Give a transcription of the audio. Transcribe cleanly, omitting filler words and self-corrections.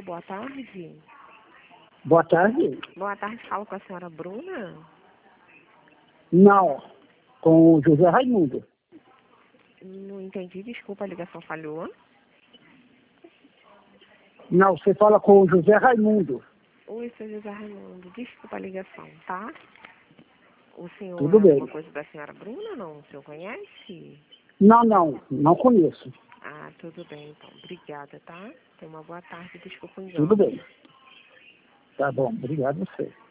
boa tarde. Boa tarde. Boa tarde, falo com a senhora Bruna. Não, com o José Raimundo. Não entendi, desculpa, a ligação falhou. Não, você fala com o José Raimundo. Oi, seu José Raimundo, desculpa a ligação, tá? O senhor Tudo é bem. alguma coisa da senhora Bruna, não? O senhor conhece? Não conheço. Ah, tudo bem, então. Obrigada, tá? Tenha uma boa tarde, desculpa o engano. Tudo bem. Tá bom, obrigado a você.